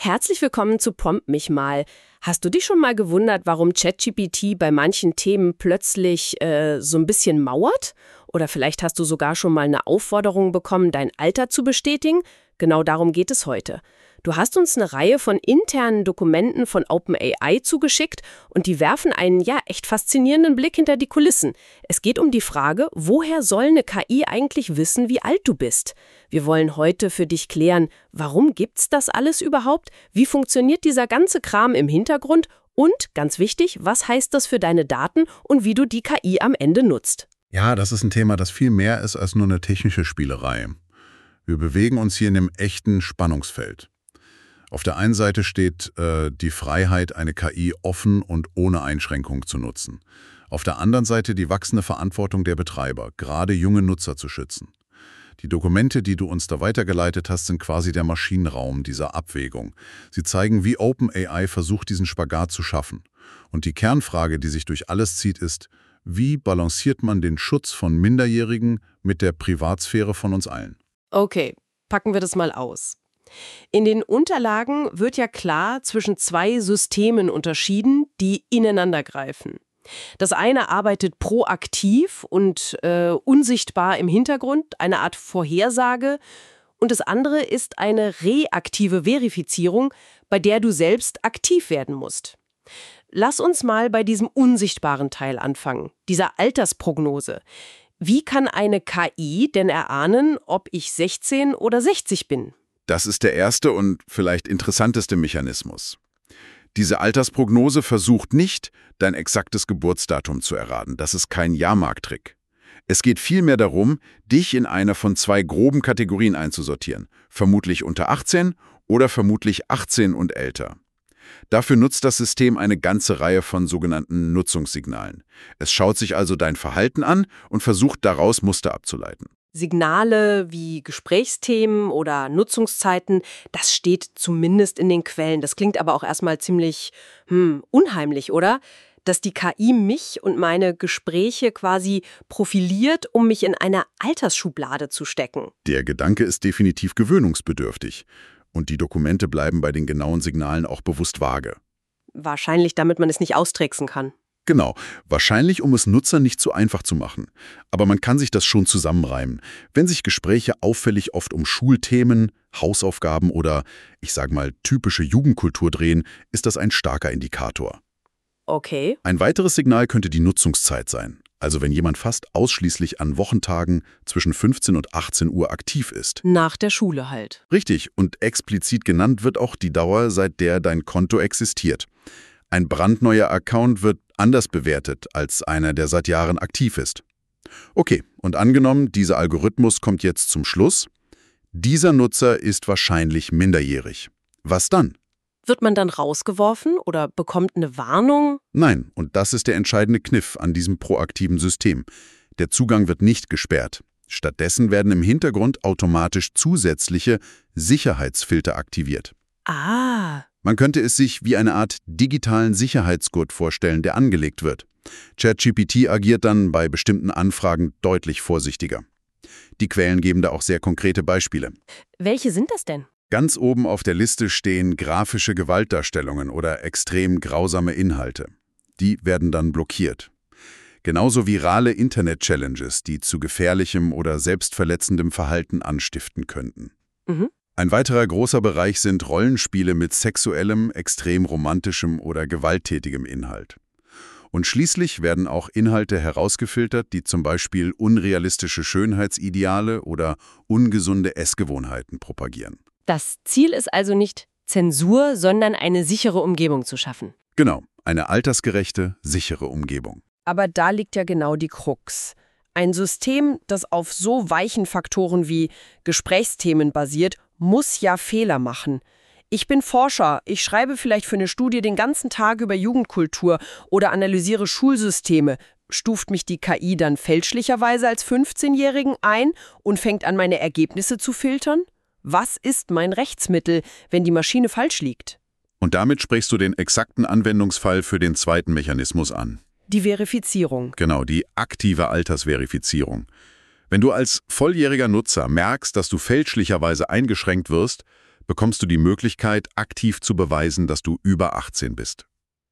Herzlich willkommen zu Prompt mich mal. Hast du dich schon mal gewundert, warum ChatGPT bei manchen Themen plötzlich so ein bisschen mauert? Oder vielleicht hast du sogar schon mal eine Aufforderung bekommen, dein Alter zu bestätigen? Genau darum geht es heute. Du hast uns eine Reihe von internen Dokumenten von OpenAI zugeschickt und die werfen einen echt faszinierenden Blick hinter die Kulissen. Es geht um die Frage, woher soll eine KI eigentlich wissen, wie alt du bist? Wir wollen heute für dich klären, warum gibt's das alles überhaupt? Wie funktioniert dieser ganze Kram im Hintergrund? Und, ganz wichtig, was heißt das für deine Daten und wie du die KI am Ende nutzt? Ja, das ist ein Thema, das viel mehr ist als nur eine technische Spielerei. Wir bewegen uns hier in einem echten Spannungsfeld. Auf der einen Seite steht die Freiheit, eine KI offen und ohne Einschränkung zu nutzen. Auf der anderen Seite die wachsende Verantwortung der Betreiber, gerade junge Nutzer zu schützen. Die Dokumente, die du uns da weitergeleitet hast, sind quasi der Maschinenraum dieser Abwägung. Sie zeigen, wie OpenAI versucht, diesen Spagat zu schaffen. Und die Kernfrage, die sich durch alles zieht, ist, wie balanciert man den Schutz von Minderjährigen mit der Privatsphäre von uns allen? Okay, packen wir das mal aus. In den Unterlagen wird ja klar zwischen zwei Systemen unterschieden, die ineinander greifen. Das eine arbeitet proaktiv und unsichtbar im Hintergrund, eine Art Vorhersage, und das andere ist eine reaktive Verifizierung, bei der du selbst aktiv werden musst. Lass uns mal bei diesem unsichtbaren Teil anfangen, dieser Altersprognose. Wie kann eine KI denn erahnen, ob ich 16 oder 60 bin? Das ist der erste und vielleicht interessanteste Mechanismus. Diese Altersprognose versucht nicht, dein exaktes Geburtsdatum zu erraten. Das ist kein Jahrmarkttrick. Es geht vielmehr darum, dich in eine von zwei groben Kategorien einzusortieren. Vermutlich unter 18 oder vermutlich 18 und älter. Dafür nutzt das System eine ganze Reihe von sogenannten Nutzungssignalen. Es schaut sich also dein Verhalten an und versucht daraus Muster abzuleiten. Signale wie Gesprächsthemen oder Nutzungszeiten, das steht zumindest in den Quellen. Das klingt aber auch erstmal ziemlich unheimlich, oder? Dass die KI mich und meine Gespräche quasi profiliert, um mich in eine Altersschublade zu stecken. Der Gedanke ist definitiv gewöhnungsbedürftig. Und die Dokumente bleiben bei den genauen Signalen auch bewusst vage. Wahrscheinlich, damit man es nicht austricksen kann. Genau, wahrscheinlich, um es Nutzern nicht zu einfach zu machen. Aber man kann sich das schon zusammenreimen. Wenn sich Gespräche auffällig oft um Schulthemen, Hausaufgaben oder, ich sage mal, typische Jugendkultur drehen, ist das ein starker Indikator. Okay. Ein weiteres Signal könnte die Nutzungszeit sein. Also wenn jemand fast ausschließlich an Wochentagen zwischen 15 und 18 Uhr aktiv ist. Nach der Schule halt. Richtig, und explizit genannt wird auch die Dauer, seit der dein Konto existiert. Ein brandneuer Account wird anders bewertet als einer, der seit Jahren aktiv ist. Okay, und angenommen, dieser Algorithmus kommt jetzt zum Schluss. Dieser Nutzer ist wahrscheinlich minderjährig. Was dann? Wird man dann rausgeworfen oder bekommt eine Warnung? Nein, und das ist der entscheidende Kniff an diesem proaktiven System. Der Zugang wird nicht gesperrt. Stattdessen werden im Hintergrund automatisch zusätzliche Sicherheitsfilter aktiviert. Ah. Man könnte es sich wie eine Art digitalen Sicherheitsgurt vorstellen, der angelegt wird. ChatGPT agiert dann bei bestimmten Anfragen deutlich vorsichtiger. Die Quellen geben da auch sehr konkrete Beispiele. Welche sind das denn? Ganz oben auf der Liste stehen grafische Gewaltdarstellungen oder extrem grausame Inhalte. Die werden dann blockiert. Genauso virale Internet-Challenges, die zu gefährlichem oder selbstverletzendem Verhalten anstiften könnten. Mhm. Ein weiterer großer Bereich sind Rollenspiele mit sexuellem, extrem romantischem oder gewalttätigem Inhalt. Und schließlich werden auch Inhalte herausgefiltert, die zum Beispiel unrealistische Schönheitsideale oder ungesunde Essgewohnheiten propagieren. Das Ziel ist also nicht Zensur, sondern eine sichere Umgebung zu schaffen. Genau, eine altersgerechte, sichere Umgebung. Aber da liegt ja genau die Krux. Ein System, das auf so weichen Faktoren wie Gesprächsthemen basiert, muss ja Fehler machen. Ich bin Forscher, ich schreibe vielleicht für eine Studie den ganzen Tag über Jugendkultur oder analysiere Schulsysteme. Stuft mich die KI dann fälschlicherweise als 15-Jährigen ein und fängt an, meine Ergebnisse zu filtern? Was ist mein Rechtsmittel, wenn die Maschine falsch liegt? Und damit sprichst du den exakten Anwendungsfall für den zweiten Mechanismus an. Die Verifizierung. Genau, die aktive Altersverifizierung. Wenn du als volljähriger Nutzer merkst, dass du fälschlicherweise eingeschränkt wirst, bekommst du die Möglichkeit, aktiv zu beweisen, dass du über 18 bist.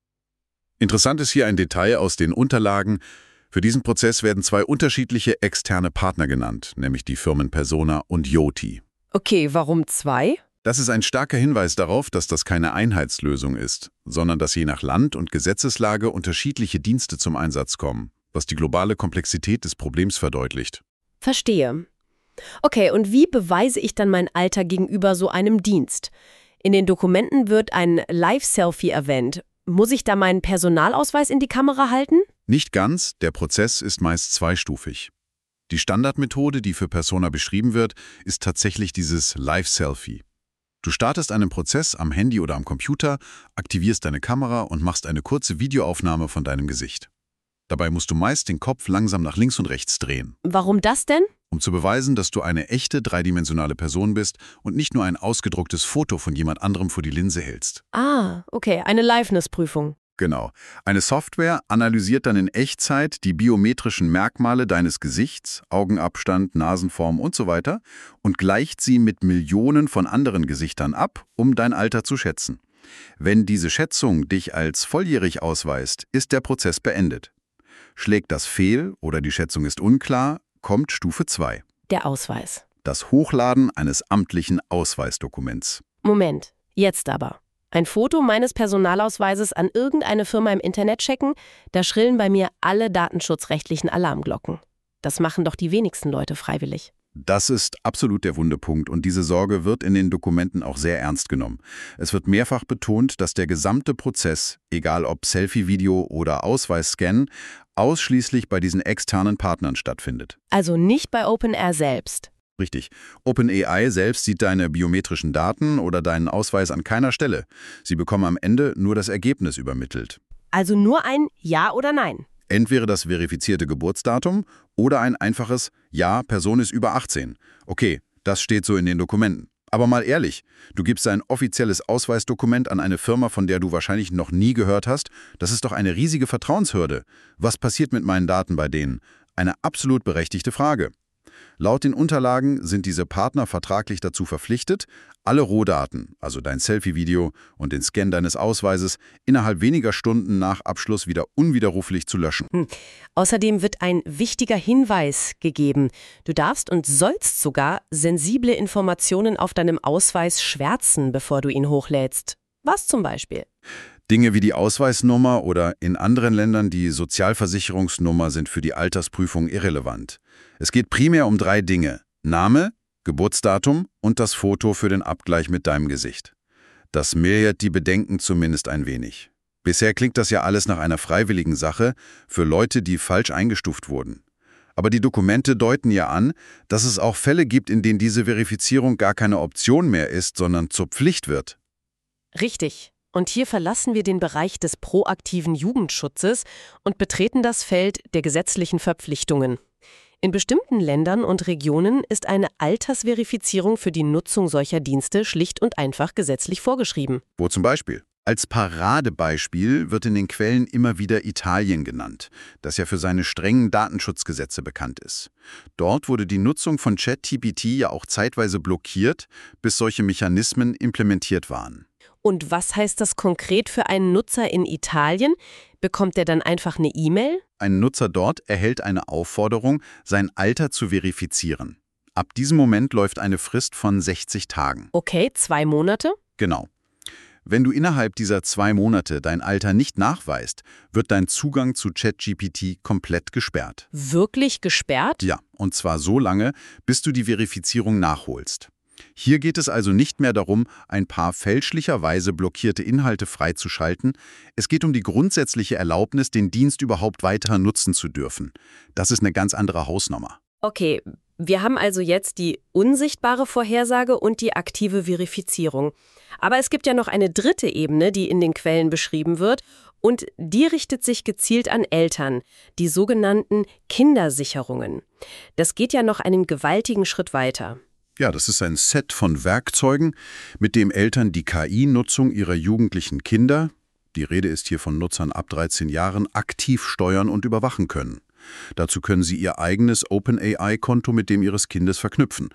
Interessant ist hier ein Detail aus den Unterlagen. Für diesen Prozess werden zwei unterschiedliche externe Partner genannt, nämlich die Firmen Persona und Yoti. Okay, warum zwei? Das ist ein starker Hinweis darauf, dass das keine Einheitslösung ist, sondern dass je nach Land und Gesetzeslage unterschiedliche Dienste zum Einsatz kommen, was die globale Komplexität des Problems verdeutlicht. Verstehe. Okay, und wie beweise ich dann mein Alter gegenüber so einem Dienst? In den Dokumenten wird ein Live-Selfie erwähnt. Muss ich da meinen Personalausweis in die Kamera halten? Nicht ganz, der Prozess ist meist zweistufig. Die Standardmethode, die für Persona beschrieben wird, ist tatsächlich dieses Live-Selfie. Du startest einen Prozess am Handy oder am Computer, aktivierst deine Kamera und machst eine kurze Videoaufnahme von deinem Gesicht. Dabei musst du meist den Kopf langsam nach links und rechts drehen. Warum das denn? Um zu beweisen, dass du eine echte dreidimensionale Person bist und nicht nur ein ausgedrucktes Foto von jemand anderem vor die Linse hältst. Ah, okay, eine Liveness-Prüfung. Genau. Eine Software analysiert dann in Echtzeit die biometrischen Merkmale deines Gesichts, Augenabstand, Nasenform und so weiter und gleicht sie mit Millionen von anderen Gesichtern ab, um dein Alter zu schätzen. Wenn diese Schätzung dich als volljährig ausweist, ist der Prozess beendet. Schlägt das fehl oder die Schätzung ist unklar, kommt Stufe 2. Der Ausweis. Das Hochladen eines amtlichen Ausweisdokuments. Moment, jetzt aber. Ein Foto meines Personalausweises an irgendeine Firma im Internet checken, da schrillen bei mir alle datenschutzrechtlichen Alarmglocken. Das machen doch die wenigsten Leute freiwillig. Das ist absolut der Wundepunkt und diese Sorge wird in den Dokumenten auch sehr ernst genommen. Es wird mehrfach betont, dass der gesamte Prozess, egal ob Selfie-Video oder Ausweisscan, ausschließlich bei diesen externen Partnern stattfindet. Also nicht bei OpenAI selbst. Richtig. OpenAI selbst sieht deine biometrischen Daten oder deinen Ausweis an keiner Stelle. Sie bekommen am Ende nur das Ergebnis übermittelt. Also nur ein Ja oder Nein. Entweder das verifizierte Geburtsdatum oder ein einfaches Ja, Person ist über 18. Okay, das steht so in den Dokumenten. Aber mal ehrlich, du gibst ein offizielles Ausweisdokument an eine Firma, von der du wahrscheinlich noch nie gehört hast. Das ist doch eine riesige Vertrauenshürde. Was passiert mit meinen Daten bei denen? Eine absolut berechtigte Frage. Laut den Unterlagen sind diese Partner vertraglich dazu verpflichtet, alle Rohdaten, also dein Selfie-Video und den Scan deines Ausweises, innerhalb weniger Stunden nach Abschluss wieder unwiderruflich zu löschen. Außerdem wird ein wichtiger Hinweis gegeben. Du darfst und sollst sogar sensible Informationen auf deinem Ausweis schwärzen, bevor du ihn hochlädst. Was zum Beispiel? Dinge wie die Ausweisnummer oder in anderen Ländern die Sozialversicherungsnummer sind für die Altersprüfung irrelevant. Es geht primär um 3 Dinge: Name, Geburtsdatum und das Foto für den Abgleich mit deinem Gesicht. Das mildert die Bedenken zumindest ein wenig. Bisher klingt das ja alles nach einer freiwilligen Sache für Leute, die falsch eingestuft wurden. Aber die Dokumente deuten ja an, dass es auch Fälle gibt, in denen diese Verifizierung gar keine Option mehr ist, sondern zur Pflicht wird. Richtig. Und hier verlassen wir den Bereich des proaktiven Jugendschutzes und betreten das Feld der gesetzlichen Verpflichtungen. In bestimmten Ländern und Regionen ist eine Altersverifizierung für die Nutzung solcher Dienste schlicht und einfach gesetzlich vorgeschrieben. Wo zum Beispiel? Als Paradebeispiel wird in den Quellen immer wieder Italien genannt, das ja für seine strengen Datenschutzgesetze bekannt ist. Dort wurde die Nutzung von ChatGPT ja auch zeitweise blockiert, bis solche Mechanismen implementiert waren. Und was heißt das konkret für einen Nutzer in Italien? Bekommt er dann einfach eine E-Mail? Ein Nutzer dort erhält eine Aufforderung, sein Alter zu verifizieren. Ab diesem Moment läuft eine Frist von 60 Tagen. Okay, 2 Monate? Genau. Wenn du innerhalb dieser 2 Monate dein Alter nicht nachweist, wird dein Zugang zu ChatGPT komplett gesperrt. Wirklich gesperrt? Ja, und zwar so lange, bis du die Verifizierung nachholst. Hier geht es also nicht mehr darum, ein paar fälschlicherweise blockierte Inhalte freizuschalten. Es geht um die grundsätzliche Erlaubnis, den Dienst überhaupt weiter nutzen zu dürfen. Das ist eine ganz andere Hausnummer. Okay, wir haben also jetzt die unsichtbare Vorhersage und die aktive Verifizierung. Aber es gibt ja noch eine dritte Ebene, die in den Quellen beschrieben wird, und die richtet sich gezielt an Eltern, die sogenannten Kindersicherungen. Das geht ja noch einen gewaltigen Schritt weiter. Ja, das ist ein Set von Werkzeugen, mit dem Eltern die KI-Nutzung ihrer jugendlichen Kinder, die Rede ist hier von Nutzern ab 13 Jahren, aktiv steuern und überwachen können. Dazu können sie ihr eigenes OpenAI-Konto mit dem ihres Kindes verknüpfen.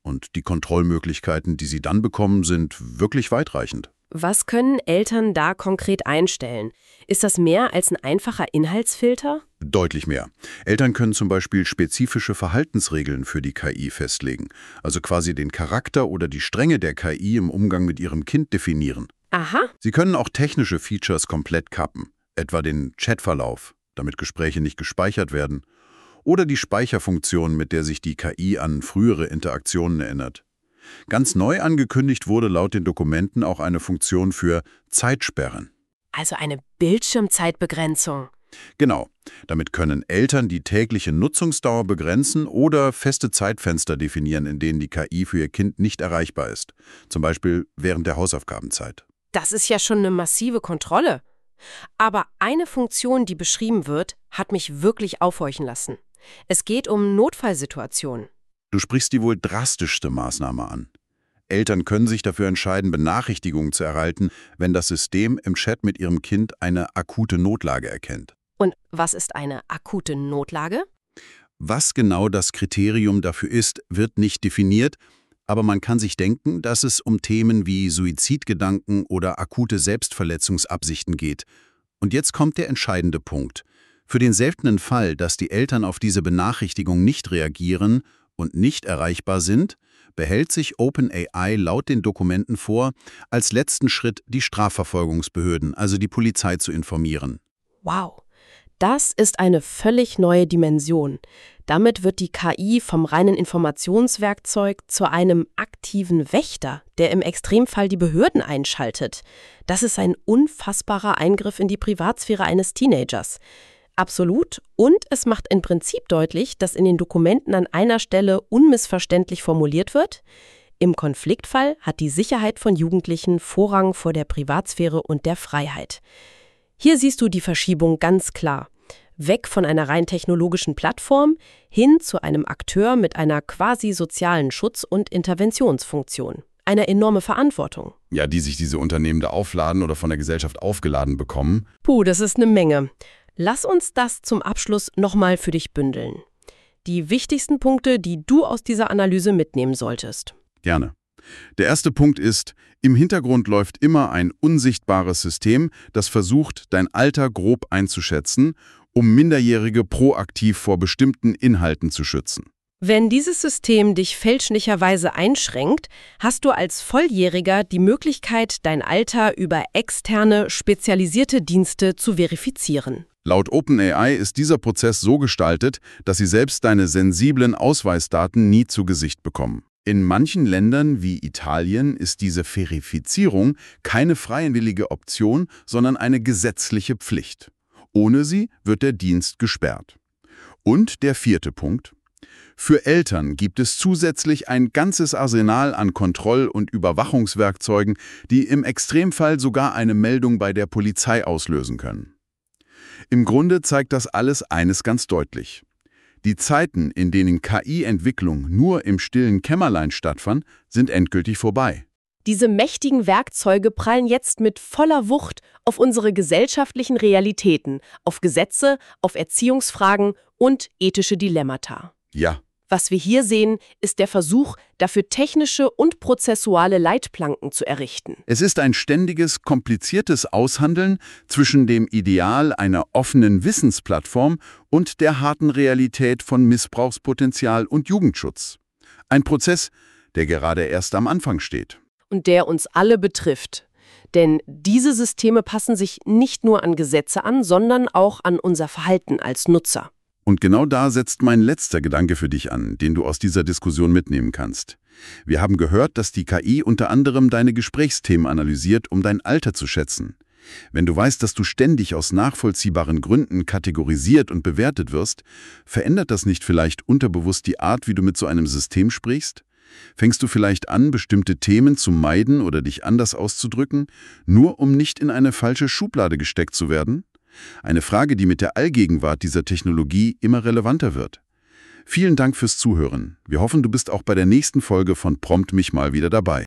Und die Kontrollmöglichkeiten, die sie dann bekommen, sind wirklich weitreichend. Was können Eltern da konkret einstellen? Ist das mehr als ein einfacher Inhaltsfilter? Deutlich mehr. Eltern können zum Beispiel spezifische Verhaltensregeln für die KI festlegen, also quasi den Charakter oder die Strenge der KI im Umgang mit ihrem Kind definieren. Aha. Sie können auch technische Features komplett kappen, etwa den Chatverlauf, damit Gespräche nicht gespeichert werden, oder die Speicherfunktion, mit der sich die KI an frühere Interaktionen erinnert. Ganz neu angekündigt wurde laut den Dokumenten auch eine Funktion für Zeitsperren. Also eine Bildschirmzeitbegrenzung. Genau, damit können Eltern die tägliche Nutzungsdauer begrenzen oder feste Zeitfenster definieren, in denen die KI für ihr Kind nicht erreichbar ist, zum Beispiel während der Hausaufgabenzeit. Das ist ja schon eine massive Kontrolle. Aber eine Funktion, die beschrieben wird, hat mich wirklich aufhorchen lassen. Es geht um Notfallsituationen. Du sprichst die wohl drastischste Maßnahme an. Eltern können sich dafür entscheiden, Benachrichtigungen zu erhalten, wenn das System im Chat mit ihrem Kind eine akute Notlage erkennt. Und was ist eine akute Notlage? Was genau das Kriterium dafür ist, wird nicht definiert, aber man kann sich denken, dass es um Themen wie Suizidgedanken oder akute Selbstverletzungsabsichten geht. Und jetzt kommt der entscheidende Punkt. Für den seltenen Fall, dass die Eltern auf diese Benachrichtigung nicht reagieren und nicht erreichbar sind, behält sich OpenAI laut den Dokumenten vor, als letzten Schritt die Strafverfolgungsbehörden, also die Polizei, zu informieren. Wow, das ist eine völlig neue Dimension. Damit wird die KI vom reinen Informationswerkzeug zu einem aktiven Wächter, der im Extremfall die Behörden einschaltet. Das ist ein unfassbarer Eingriff in die Privatsphäre eines Teenagers. Absolut. Und es macht im Prinzip deutlich, dass in den Dokumenten an einer Stelle unmissverständlich formuliert wird: Im Konfliktfall hat die Sicherheit von Jugendlichen Vorrang vor der Privatsphäre und der Freiheit. Hier siehst du die Verschiebung ganz klar. Weg von einer rein technologischen Plattform hin zu einem Akteur mit einer quasi sozialen Schutz- und Interventionsfunktion. Eine enorme Verantwortung. Ja, die sich diese Unternehmen da aufladen oder von der Gesellschaft aufgeladen bekommen. Puh, das ist eine Menge. Lass uns das zum Abschluss nochmal für dich bündeln. Die wichtigsten Punkte, die du aus dieser Analyse mitnehmen solltest. Gerne. Der erste Punkt ist, im Hintergrund läuft immer ein unsichtbares System, das versucht, dein Alter grob einzuschätzen, um Minderjährige proaktiv vor bestimmten Inhalten zu schützen. Wenn dieses System dich fälschlicherweise einschränkt, hast du als Volljähriger die Möglichkeit, dein Alter über externe, spezialisierte Dienste zu verifizieren. Laut OpenAI ist dieser Prozess so gestaltet, dass sie selbst deine sensiblen Ausweisdaten nie zu Gesicht bekommen. In manchen Ländern wie Italien ist diese Verifizierung keine freiwillige Option, sondern eine gesetzliche Pflicht. Ohne sie wird der Dienst gesperrt. Und der vierte Punkt. Für Eltern gibt es zusätzlich ein ganzes Arsenal an Kontroll- und Überwachungswerkzeugen, die im Extremfall sogar eine Meldung bei der Polizei auslösen können. Im Grunde zeigt das alles eines ganz deutlich. Die Zeiten, in denen KI-Entwicklung nur im stillen Kämmerlein stattfand, sind endgültig vorbei. Diese mächtigen Werkzeuge prallen jetzt mit voller Wucht auf unsere gesellschaftlichen Realitäten, auf Gesetze, auf Erziehungsfragen und ethische Dilemmata. Ja. Was wir hier sehen, ist der Versuch, dafür technische und prozessuale Leitplanken zu errichten. Es ist ein ständiges, kompliziertes Aushandeln zwischen dem Ideal einer offenen Wissensplattform und der harten Realität von Missbrauchspotenzial und Jugendschutz. Ein Prozess, der gerade erst am Anfang steht. Und der uns alle betrifft. Denn diese Systeme passen sich nicht nur an Gesetze an, sondern auch an unser Verhalten als Nutzer. Und genau da setzt mein letzter Gedanke für dich an, den du aus dieser Diskussion mitnehmen kannst. Wir haben gehört, dass die KI unter anderem deine Gesprächsthemen analysiert, um dein Alter zu schätzen. Wenn du weißt, dass du ständig aus nachvollziehbaren Gründen kategorisiert und bewertet wirst, verändert das nicht vielleicht unterbewusst die Art, wie du mit so einem System sprichst? Fängst du vielleicht an, bestimmte Themen zu meiden oder dich anders auszudrücken, nur um nicht in eine falsche Schublade gesteckt zu werden? Eine Frage, die mit der Allgegenwart dieser Technologie immer relevanter wird. Vielen Dank fürs Zuhören. Wir hoffen, du bist auch bei der nächsten Folge von Prompt mich mal wieder dabei.